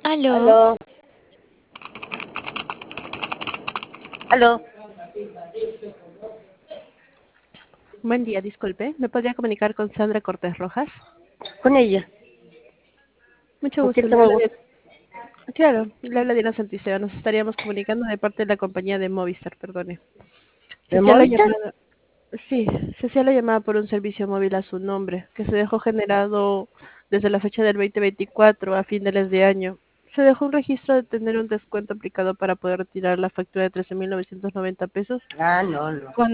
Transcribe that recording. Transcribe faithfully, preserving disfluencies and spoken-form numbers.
Aló, Aló, aló. Buen día, disculpe. ¿Me podría comunicar con Sandra Cortés Rojas? Con ella. Mucho ¿Con gusto. quién Le tengo el habla gusto? de... Claro, le habla Diana Santiceo. Nos estaríamos comunicando de parte de la compañía de Movistar, perdone. Se ¿De hacía la Movistar? llamada... Sí, se hacía la llamada por un servicio móvil a su nombre, que se dejó generado desde la fecha del veinte veinticuatro a finales de año. Se dejó un registro de tener un descuento aplicado para poder retirar la factura de trece mil novecientos noventa pesos. Ah, no, no. Cuando